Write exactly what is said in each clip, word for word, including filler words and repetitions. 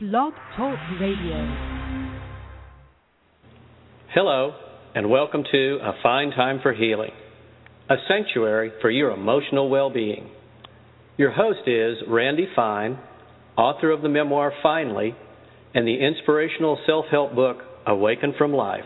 Blog Talk Radio. Hello, and welcome to A Fine Time for Healing, a sanctuary for your emotional well-being. Your host is Randy Fine, author of the memoir Finally, and the inspirational self-help book Awaken from Life.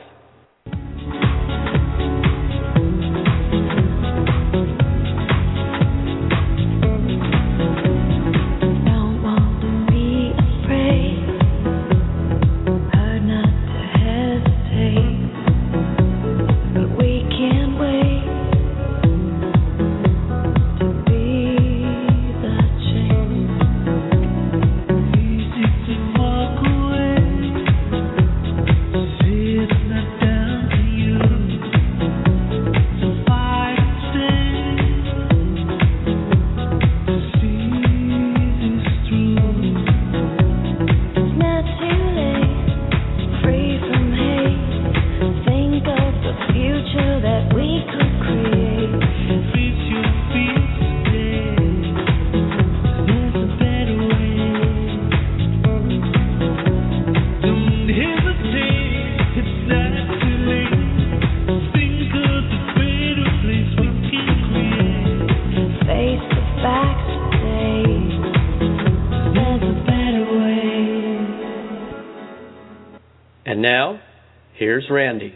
And now, here's Randy.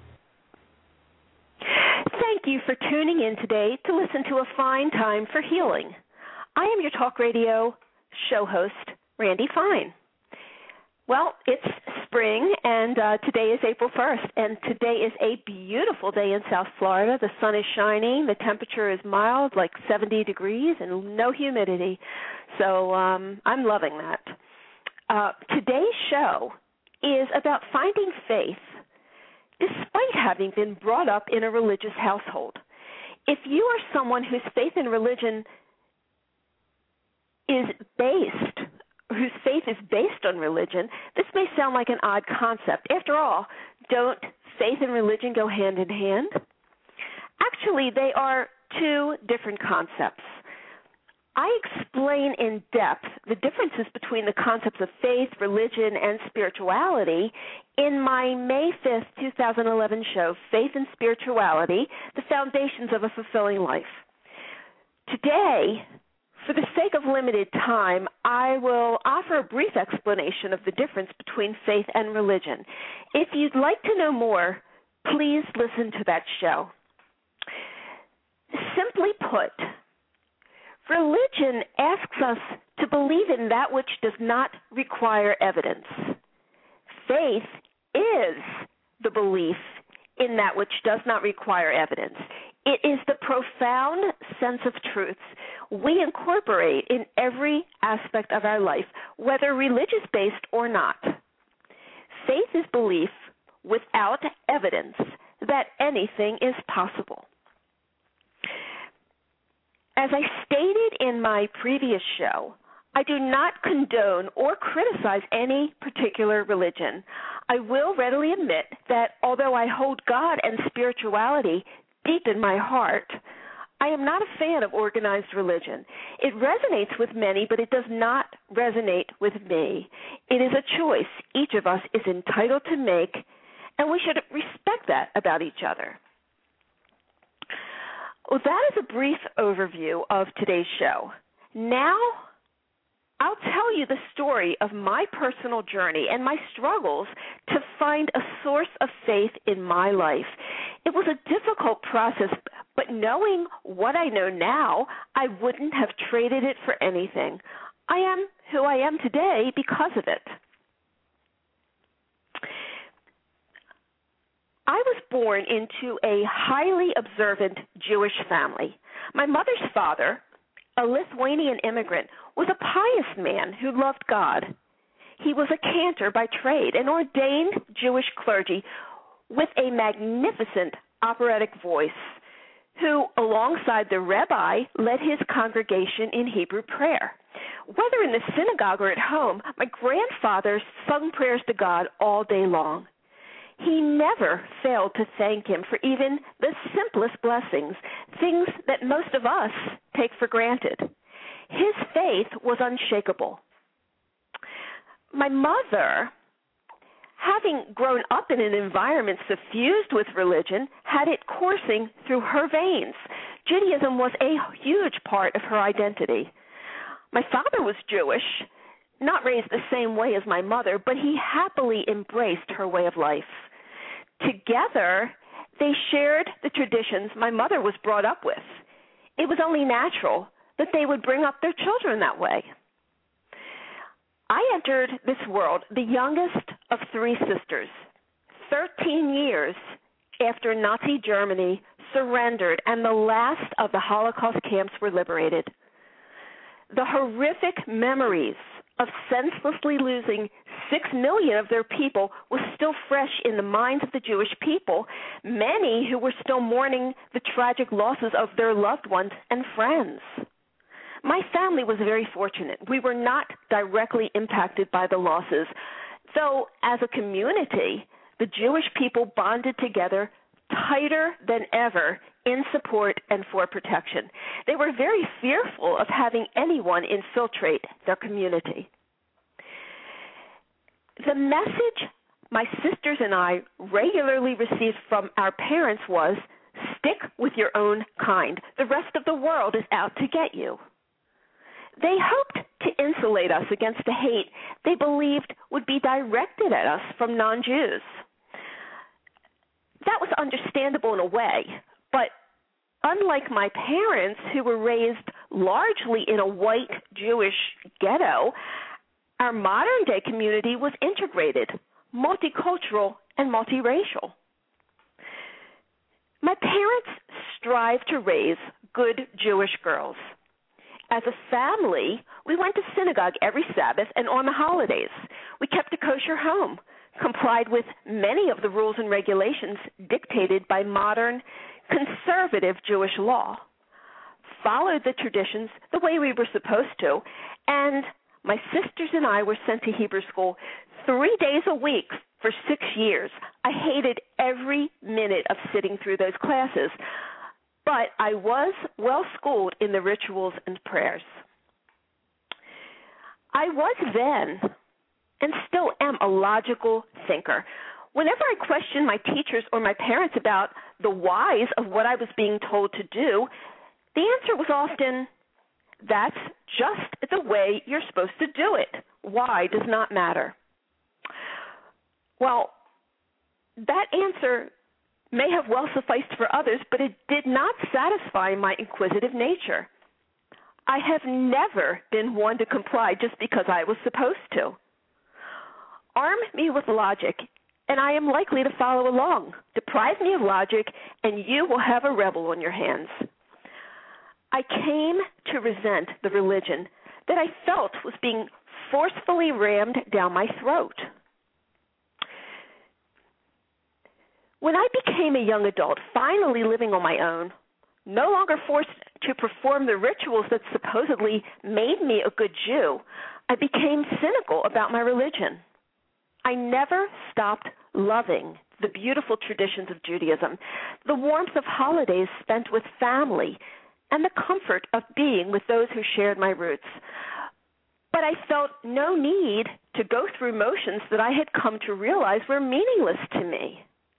Thank you for tuning in today to listen to A Fine Time for Healing. I am your talk radio show host, Randy Fine. Well, it's spring, and uh, today is April first, and today is a beautiful day in South Florida. The sun is shining, the temperature is mild, like seventy degrees, and no humidity. So um, I'm loving that. Uh, today's show is about finding faith despite having been brought up in a religious household. If you are someone whose faith in religion is based, whose faith is based on religion, this may sound like an odd concept. After all, don't faith and religion go hand in hand? Actually, they are two different concepts. I explain in depth the differences between the concepts of faith, religion, and spirituality in my May fifth, twenty eleven show, Faith and Spirituality, The Foundations of a Fulfilling Life. Today, for the sake of limited time, I will offer a brief explanation of the difference between faith and religion. If you'd like to know more, please listen to that show. Simply put, religion asks us to believe in that which does not require evidence. Faith is the belief in that which does not require evidence. It is the profound sense of truths we incorporate in every aspect of our life, whether religious-based or not. Faith is belief without evidence that anything is possible. As I stated in my previous show, I do not condone or criticize any particular religion. I will readily admit that although I hold God and spirituality deep in my heart, I am not a fan of organized religion. It resonates with many, but it does not resonate with me. It is a choice each of us is entitled to make, and we should respect that about each other. Well, that is a brief overview of today's show. Now, I'll tell you the story of my personal journey and my struggles to find a source of faith in my life. It was a difficult process, but knowing what I know now, I wouldn't have traded it for anything. I am who I am today because of it. I was born into a highly observant Jewish family. My mother's father, a Lithuanian immigrant, was a pious man who loved God. He was a cantor by trade, an ordained Jewish clergy with a magnificent operatic voice, who, alongside the rabbi, led his congregation in Hebrew prayer. Whether in the synagogue or at home, my grandfather sung prayers to God all day long. He never failed to thank him for even the simplest blessings, things that most of us take for granted. His faith was unshakable. My mother, having grown up in an environment suffused with religion, had it coursing through her veins. Judaism was a huge part of her identity. My father was Jewish, not raised the same way as my mother, but he happily embraced her way of life. Together, they shared the traditions my mother was brought up with. It was only natural that they would bring up their children that way. I entered this world the youngest of three sisters, thirteen years after Nazi Germany surrendered and the last of the Holocaust camps were liberated. The horrific memories of senselessly losing six million of their people was still fresh in the minds of the Jewish people, many who were still mourning the tragic losses of their loved ones and friends. My family was very fortunate. We were not directly impacted by the losses, though as a community, the Jewish people bonded together tighter than ever in support and for protection. They were very fearful of having anyone infiltrate their community. The message my sisters and I regularly received from our parents was, stick with your own kind. The rest of the world is out to get you. They hoped to insulate us against the hate they believed would be directed at us from non-Jews. That was understandable in a way, but unlike my parents, who were raised largely in a white Jewish ghetto, our modern-day community was integrated, multicultural, and multiracial. My parents strived to raise good Jewish girls. As a family, we went to synagogue every Sabbath and on the holidays. We kept a kosher home, complied with many of the rules and regulations dictated by modern, conservative Jewish law, followed the traditions the way we were supposed to, and my sisters and I were sent to Hebrew school three days a week for six years. I hated every minute of sitting through those classes, but I was well-schooled in the rituals and prayers. I was then, and still am, a logical thinker. Whenever I questioned my teachers or my parents about the whys of what I was being told to do, the answer was often, that's just the way you're supposed to do it. Why does not matter. Well, that answer may have well sufficed for others, but it did not satisfy my inquisitive nature. I have never been one to comply just because I was supposed to. Arm me with logic, and I am likely to follow along. Deprive me of logic, and you will have a rebel on your hands. I came to resent the religion that I felt was being forcefully rammed down my throat. When I became a young adult, finally living on my own, no longer forced to perform the rituals that supposedly made me a good Jew, I became cynical about my religion. I never stopped loving the beautiful traditions of Judaism, the warmth of holidays spent with family, and the comfort of being with those who shared my roots. But I felt no need to go through motions that I had come to realize were meaningless to me.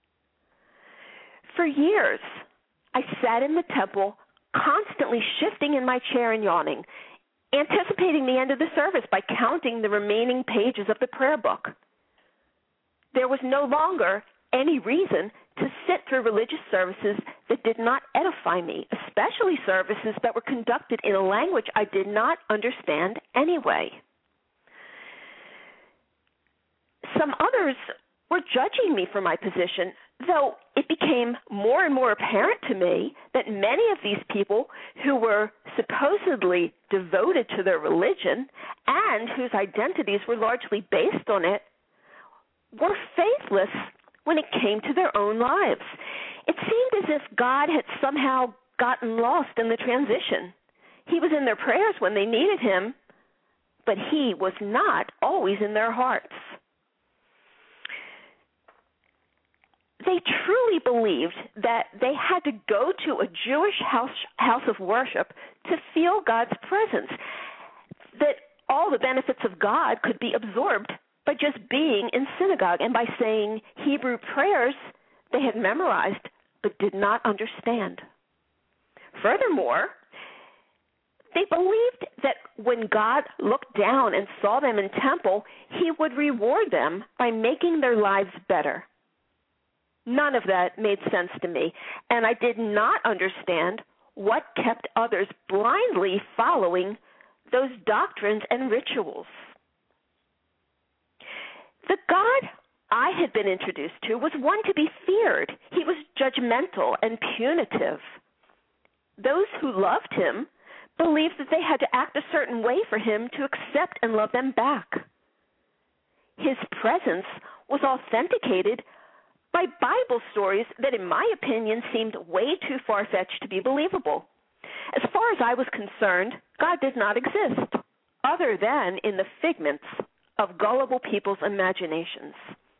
For years, I sat in the temple, constantly shifting in my chair and yawning, anticipating the end of the service by counting the remaining pages of the prayer book. There was no longer any reason to sit through religious services that did not edify me, especially services that were conducted in a language I did not understand anyway. Some others were judging me for my position, though it became more and more apparent to me that many of these people who were supposedly devoted to their religion and whose identities were largely based on it were faithless when it came to their own lives. It seemed as if God had somehow gotten lost in the transition. He was in their prayers when they needed him, but he was not always in their hearts. They truly believed that they had to go to a Jewish house, house of worship to feel God's presence, that all the benefits of God could be absorbed by just being in synagogue and by saying Hebrew prayers they had memorized but did not understand. Furthermore, they believed that when God looked down and saw them in temple, he would reward them by making their lives better. None of that made sense to me, and I did not understand what kept others blindly following those doctrines and rituals. The God I had been introduced to was one to be feared. He was judgmental and punitive. Those who loved him believed that they had to act a certain way for him to accept and love them back. His presence was authenticated by Bible stories that, in my opinion, seemed way too far-fetched to be believable. As far as I was concerned, God did not exist, other than in the figments of gullible people's imaginations.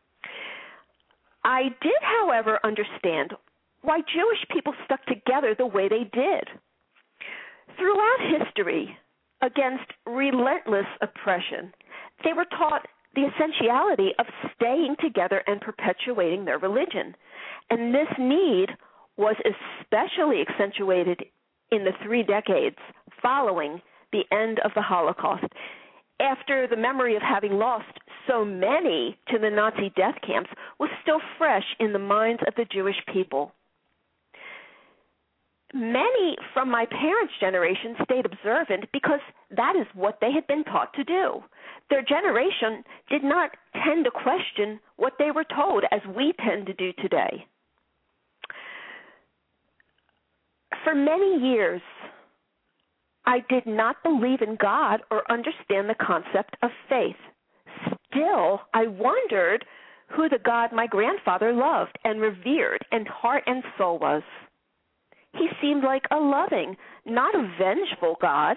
I did, however, understand why Jewish people stuck together the way they did. Throughout history, against relentless oppression, they were taught the essentiality of staying together and perpetuating their religion. And this need was especially accentuated in the three decades following the end of the Holocaust, after the memory of having lost so many to the Nazi death camps was still fresh in the minds of the Jewish people. Many from my parents' generation stayed observant because that is what they had been taught to do. Their generation did not tend to question what they were told, as we tend to do today. For many years, I did not believe in God or understand the concept of faith. Still, I wondered who the God my grandfather loved and revered and heart and soul was. He seemed like a loving, not a vengeful God.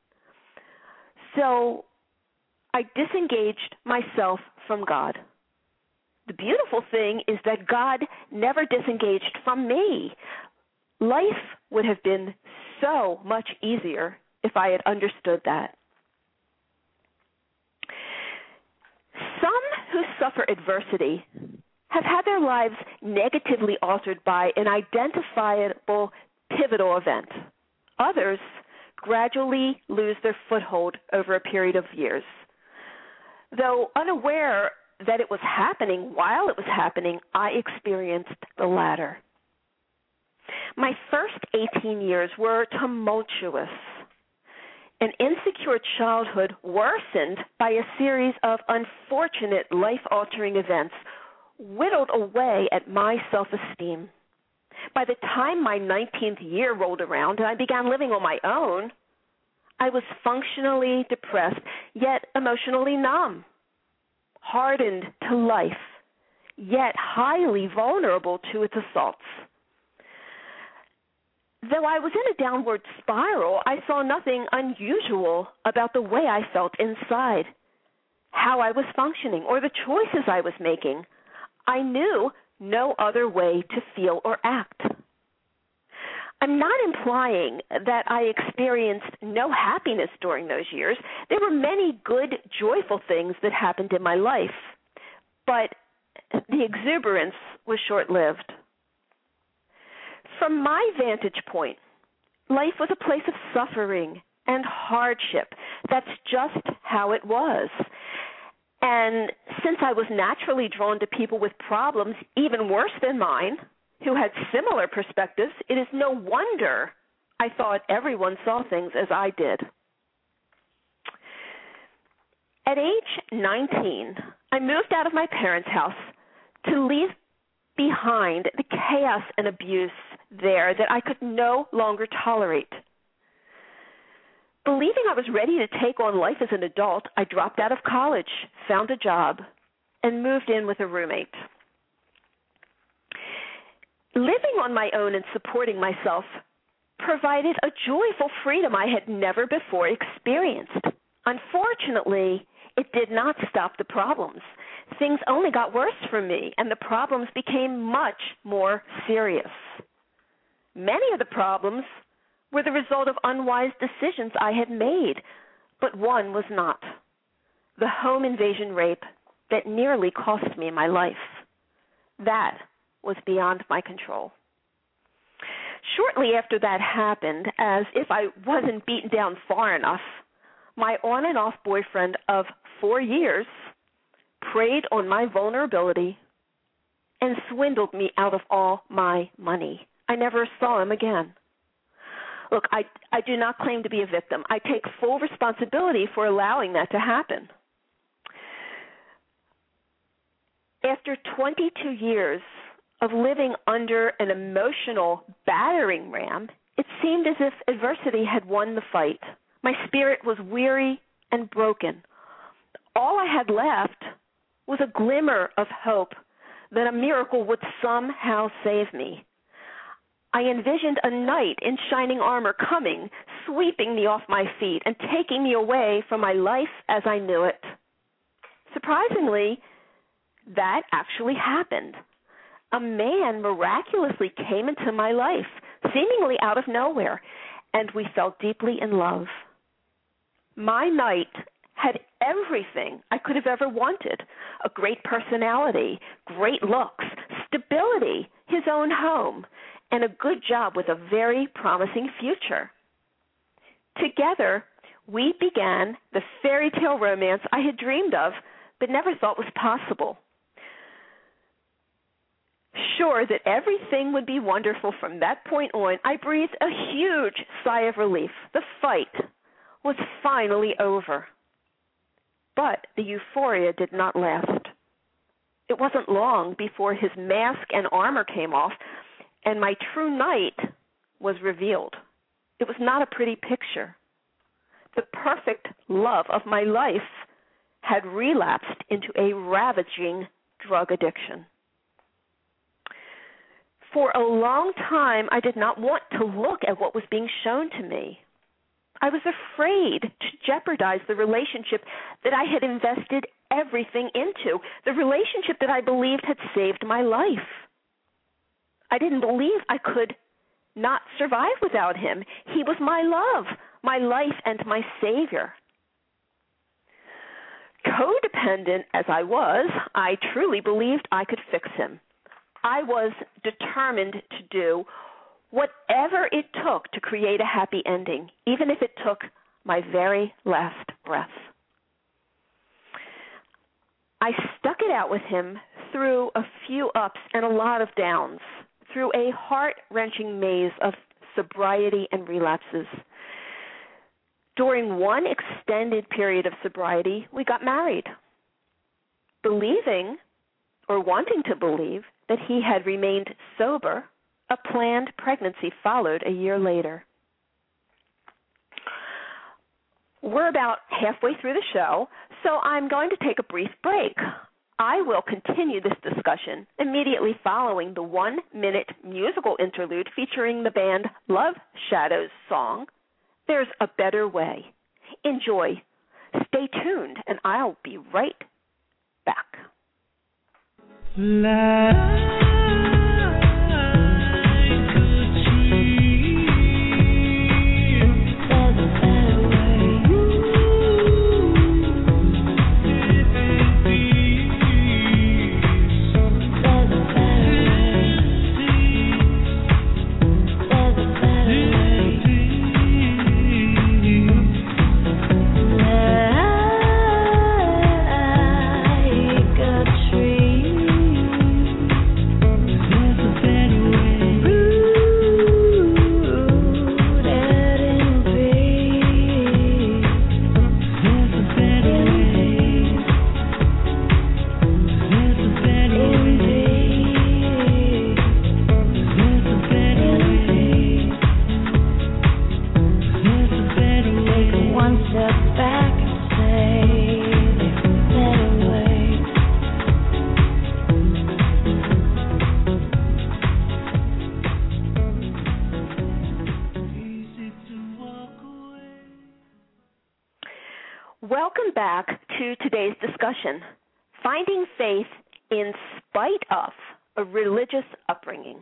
So I disengaged myself from God. The beautiful thing is that God never disengaged from me. Life would have been so much easier if I had understood that. Some who suffer adversity have had their lives negatively altered by an identifiable pivotal event. Others gradually lose their foothold over a period of years. Though unaware that it was happening while it was happening, I experienced the latter. My first eighteen years were tumultuous. An insecure childhood worsened by a series of unfortunate life-altering events whittled away at my self-esteem. By the time my nineteenth year rolled around and I began living on my own, I was functionally depressed, yet emotionally numb, hardened to life, yet highly vulnerable to its assaults. Though I was in a downward spiral, I saw nothing unusual about the way I felt inside, how I was functioning, or the choices I was making. I knew no other way to feel or act. I'm not implying that I experienced no happiness during those years. There were many good, joyful things that happened in my life, but the exuberance was short-lived. From my vantage point, life was a place of suffering and hardship. That's just how it was. And since I was naturally drawn to people with problems even worse than mine, who had similar perspectives, it is no wonder I thought everyone saw things as I did. At age nineteen, I moved out of my parents' house to leave behind the chaos and abuse there that I could no longer tolerate. Believing I was ready to take on life as an adult, I dropped out of college, found a job, and moved in with a roommate. Living on my own and supporting myself provided a joyful freedom I had never before experienced. Unfortunately, it did not stop the problems. Things only got worse for me, and the problems became much more serious. Many of the problems were the result of unwise decisions I had made, but one was not: the home invasion rape that nearly cost me my life. That was beyond my control. Shortly after that happened, as if I wasn't beaten down far enough, my on and off boyfriend of four years preyed on my vulnerability and swindled me out of all my money. I never saw him again. Look, I, I do not claim to be a victim. I take full responsibility for allowing that to happen. After twenty-two years of living under an emotional battering ram, it seemed as if adversity had won the fight. My spirit was weary and broken. All I had left was a glimmer of hope that a miracle would somehow save me. I envisioned a knight in shining armor coming, sweeping me off my feet and taking me away from my life as I knew it. Surprisingly, that actually happened. A man miraculously came into my life, seemingly out of nowhere, and we fell deeply in love. My knight had everything I could have ever wanted: a great personality, great looks, stability, his own home, and a good job with a very promising future. Together, we began the fairy tale romance I had dreamed of but never thought was possible. Sure that everything would be wonderful from that point on, I breathed a huge sigh of relief. The fight was finally over. But the euphoria did not last. It wasn't long before his mask and armor came off, and my true knight was revealed. It was not a pretty picture. The perfect love of my life had relapsed into a ravaging drug addiction. For a long time, I did not want to look at what was being shown to me. I was afraid to jeopardize the relationship that I had invested everything into, the relationship that I believed had saved my life. I didn't believe I could not survive without him. He was my love, my life, and my savior. Codependent as I was, I truly believed I could fix him. I was determined to do whatever it took to create a happy ending, even if it took my very last breath. I stuck it out with him through a few ups and a lot of downs, through a heart-wrenching maze of sobriety and relapses. During one extended period of sobriety, we got married, believing or wanting to believe that he had remained sober. A planned pregnancy followed a year later. We're about halfway through the show, so I'm going to take a brief break. I will continue this discussion immediately following the one-minute musical interlude featuring the band Love Shadow's song, There's a Better Way. Enjoy. Stay tuned, and I'll be right back. Love. Welcome back to today's discussion, Finding Faith in Spite of a Religious Upbringing.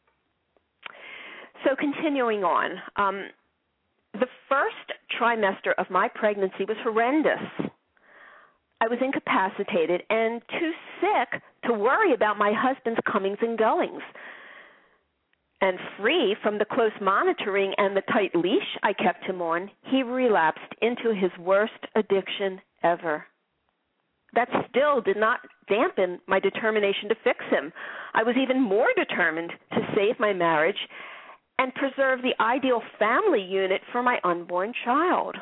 So continuing on, um, the first trimester of my pregnancy was horrendous. I was incapacitated and too sick to worry about my husband's comings and goings. And free from the close monitoring and the tight leash I kept him on, he relapsed into his worst addiction ever. That still did not dampen my determination to fix him. I was even more determined to save my marriage and preserve the ideal family unit for my unborn child.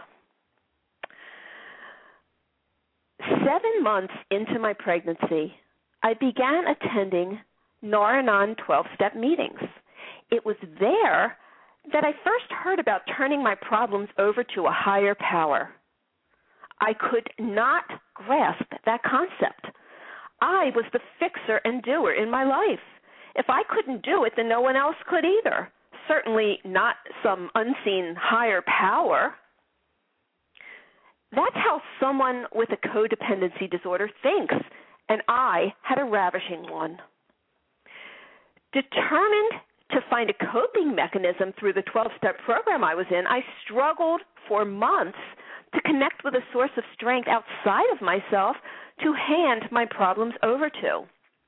Seven months into my pregnancy, I began attending Nar-Anon twelve-step meetings. It was there that I first heard about turning my problems over to a higher power. I could not grasp that concept. I was the fixer and doer in my life. If I couldn't do it, then no one else could either. Certainly not some unseen higher power. That's how someone with a codependency disorder thinks, and I had a ravishing one. Determined to find a coping mechanism through the twelve-step program I was in, I struggled for months to connect with a source of strength outside of myself to hand my problems over to.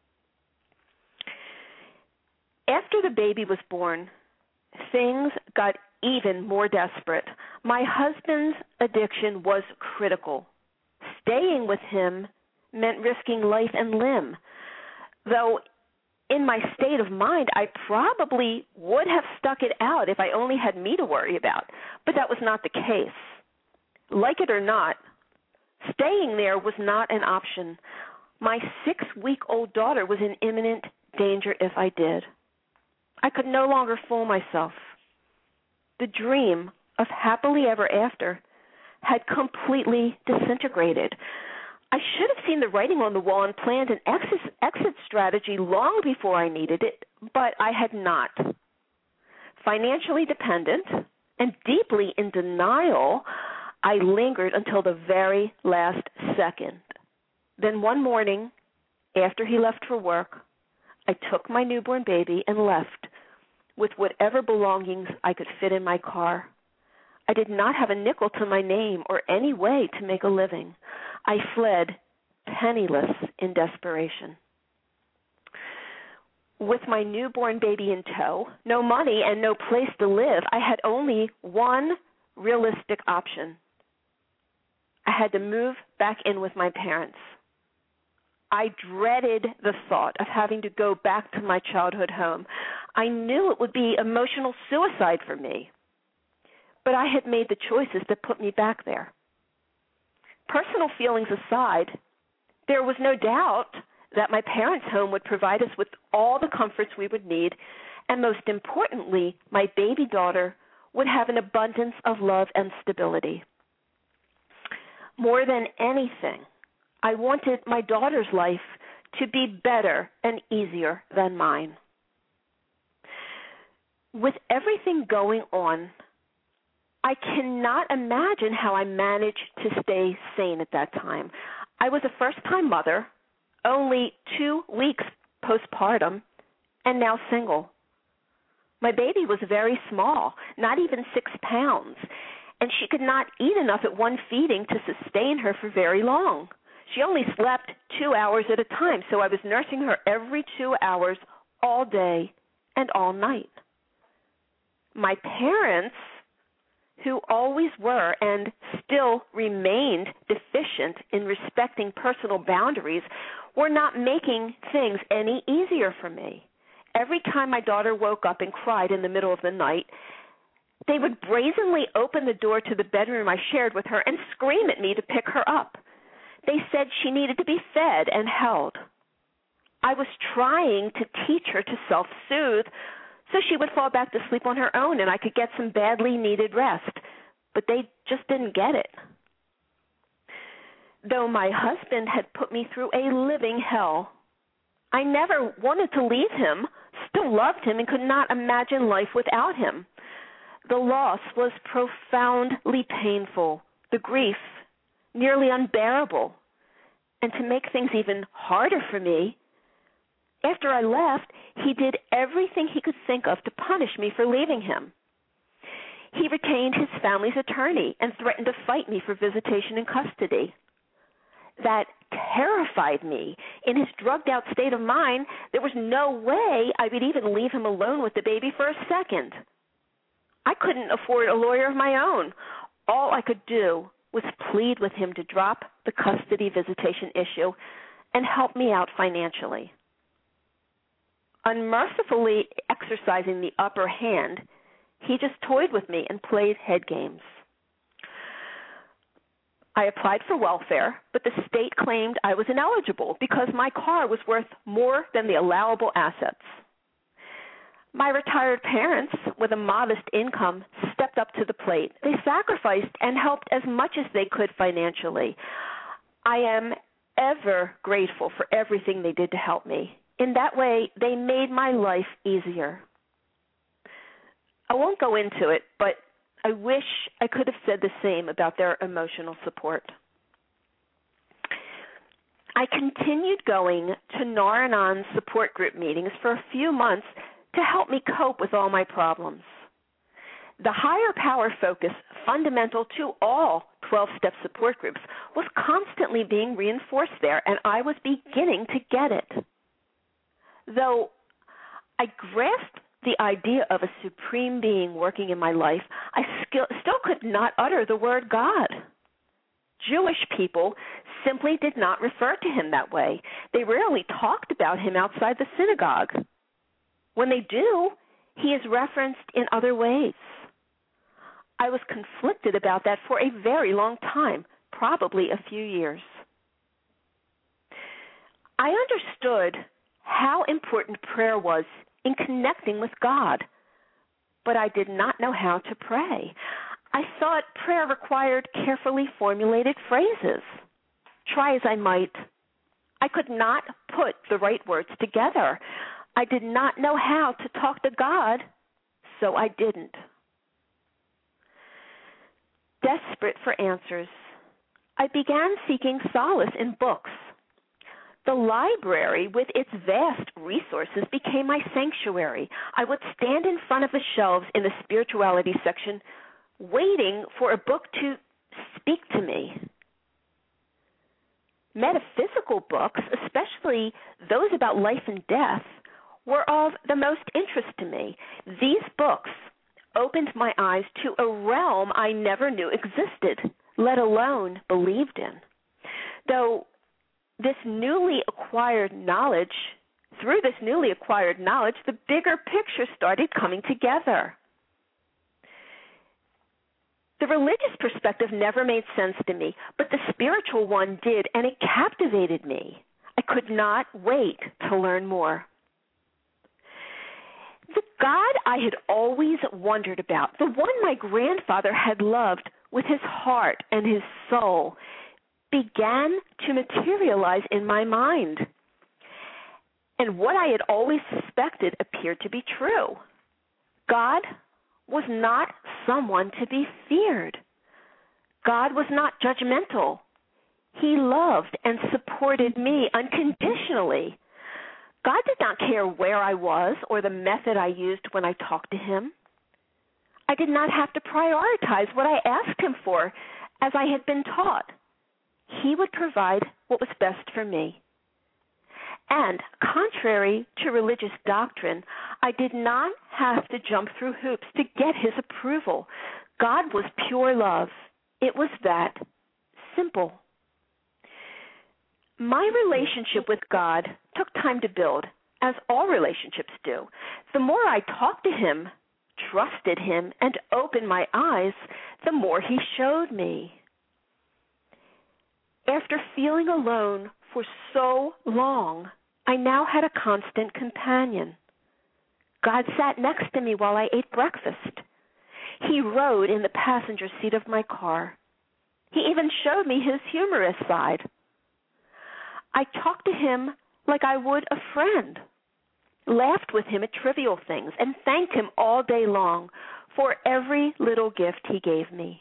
After the baby was born, things got even more desperate. My husband's addiction was critical. Staying with him meant risking life and limb, though in my state of mind, I probably would have stuck it out if I only had me to worry about, but that was not the case. Like it or not, staying there was not an option. My six-week-old daughter was in imminent danger if I did. I could no longer fool myself. The dream of happily ever after had completely disintegrated. I should have seen the writing on the wall and planned an exit, exit strategy long before I needed it, but I had not. Financially dependent and deeply in denial, I lingered until the very last second. Then one morning, after he left for work, I took my newborn baby and left with whatever belongings I could fit in my car. I did not have a nickel to my name or any way to make a living. I fled penniless in desperation. With my newborn baby in tow, no money and no place to live, I had only one realistic option. I had to move back in with my parents. I dreaded the thought of having to go back to my childhood home. I knew it would be emotional suicide for me, but I had made the choices that put me back there. Personal feelings aside, there was no doubt that my parents' home would provide us with all the comforts we would need, and most importantly, my baby daughter would have an abundance of love and stability. More than anything, I wanted my daughter's life to be better and easier than mine. With everything going on, I cannot imagine how I managed to stay sane at that time. I was a first-time mother, only two weeks postpartum, and now single. My baby was very small, not even six pounds, and she could not eat enough at one feeding to sustain her for very long. She only slept two hours at a time, so I was nursing her every two hours all day and all night. My parents, who always were and still remained deficient in respecting personal boundaries, were not making things any easier for me. Every time my daughter woke up and cried in the middle of the night, they would brazenly open the door to the bedroom I shared with her and scream at me to pick her up. They said she needed to be fed and held. I was trying to teach her to self-soothe so she would fall back to sleep on her own and I could get some badly needed rest, but they just didn't get it. Though my husband had put me through a living hell, I never wanted to leave him, still loved him, and could not imagine life without him. The loss was profoundly painful, the grief nearly unbearable. And to make things even harder for me, after I left, he did everything he could think of to punish me for leaving him. He retained his family's attorney and threatened to fight me for visitation and custody. that terrified me. In his drugged-out state of mind, there was no way I would even leave him alone with the baby for a second. I couldn't afford a lawyer of my own. All I could do was plead with him to drop the custody visitation issue and help me out financially. Unmercifully exercising the upper hand, he just toyed with me and played head games. I applied for welfare, but the state claimed I was ineligible because my car was worth more than the allowable assets. My retired parents, with a modest income, stepped up to the plate. They sacrificed and helped as much as they could financially. I am ever grateful for everything they did to help me. In that way, they made my life easier. I won't go into it, but I wish I could have said the same about their emotional support. I continued going to Nar-Anon's support group meetings for a few months to help me cope with all my problems. The higher power focus fundamental to all twelve-step support groups was constantly being reinforced there, and I was beginning to get it. Though I grasped the idea of a supreme being working in my life, I still, still could not utter the word God. Jewish people simply did not refer to him that way. They rarely talked about him outside the synagogue. When they do, he is referenced in other ways. I was conflicted about that for a very long time, probably a few years. I understood how important prayer was in connecting with God, but I did not know how to pray. I thought prayer required carefully formulated phrases. Try as I might, I could not put the right words together. I did not know how to talk to God, so I didn't. Desperate for answers, I began seeking solace in books. The library, with its vast resources, became my sanctuary. I would stand in front of the shelves in the spirituality section, waiting for a book to speak to me. Metaphysical books, especially those about life and death, were of the most interest to me. These books opened my eyes to a realm I never knew existed, let alone believed in. Though this newly acquired knowledge, through this newly acquired knowledge, the bigger picture started coming together. The religious perspective never made sense to me, but the spiritual one did, and it captivated me. I could not wait to learn more. The God I had always wondered about, the one my grandfather had loved with his heart and his soul, began to materialize in my mind. And what I had always suspected appeared to be true. God was not someone to be feared. God was not judgmental. He loved and supported me unconditionally. God did not care where I was or the method I used when I talked to him. I did not have to prioritize what I asked him for, as I had been taught. He would provide what was best for me. And contrary to religious doctrine, I did not have to jump through hoops to get his approval. God was pure love. It was that simple. My relationship with God took time to build, as all relationships do. The more I talked to him, trusted him, and opened my eyes, the more he showed me. After feeling alone for so long, I now had a constant companion. God sat next to me while I ate breakfast. He rode in the passenger seat of my car. He even showed me his humorous side. I talked to him like I would a friend, laughed with him at trivial things, and thanked him all day long for every little gift he gave me.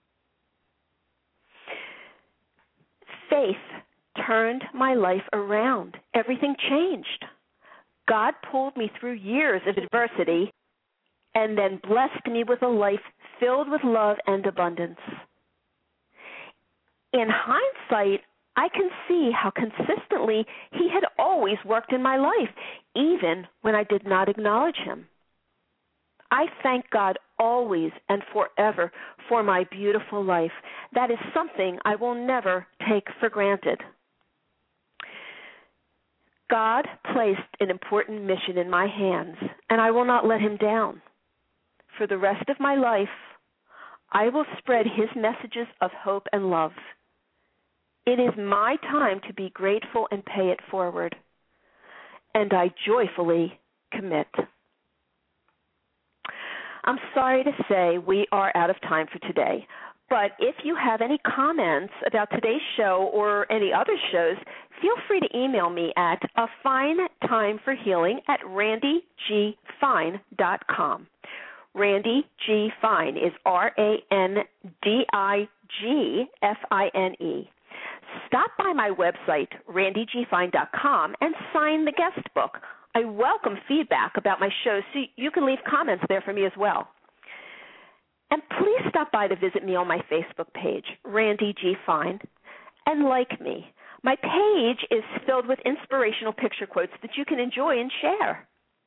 Faith turned my life around. Everything changed. God pulled me through years of adversity and then blessed me with a life filled with love and abundance. In hindsight, I can see how consistently he had always worked in my life, even when I did not acknowledge him. I thank God always and forever for my beautiful life. That is something I will never take for granted. God placed an important mission in my hands, and I will not let him down. For the rest of my life, I will spread his messages of hope and love. It is my time to be grateful and pay it forward, and I joyfully commit. I'm sorry to say we are out of time for today, but if you have any comments about today's show or any other shows, feel free to email me at a fine time for healing at randy g fine dot com. Randy G. Fine is R A N D I G F I N E. Stop by my website, randy g fine dot com, and sign the guest book. I welcome feedback about my shows, so you can leave comments there for me as well. And please stop by to visit me on my Facebook page, Randy G. Fine, and like me. My page is filled with inspirational picture quotes that you can enjoy and share.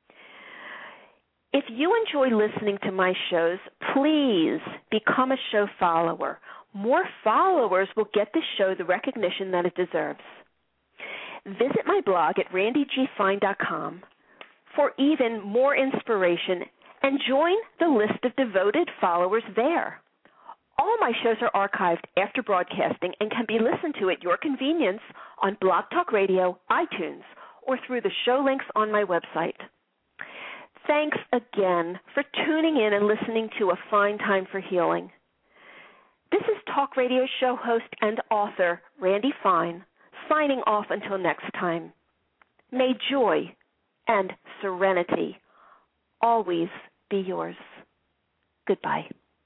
If you enjoy listening to my shows, please become a show follower. More followers will get this show the recognition that it deserves. Visit my blog at randy g fine dot com for even more inspiration and join the list of devoted followers there. All my shows are archived after broadcasting and can be listened to at your convenience on Blog Talk Radio, iTunes, or through the show links on my website. Thanks again for tuning in and listening to A Fine Time for Healing. This is talk radio show host and author Randy Fine, signing off until next time. May joy and serenity always be yours. Goodbye.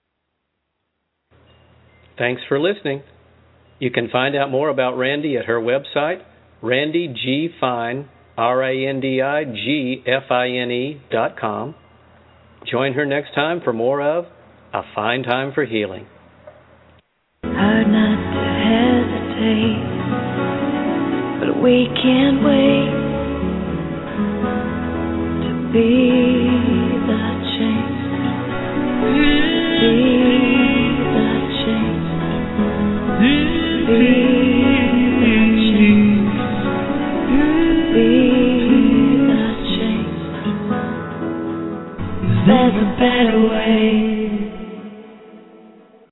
Thanks for listening. You can find out more about Randy at her website, Randy G. Fine, R A N D I G F I N E dot com. Join her next time for more of A Fine Time for Healing. Hard not to hesitate, but we can't wait to be the change, be the change, be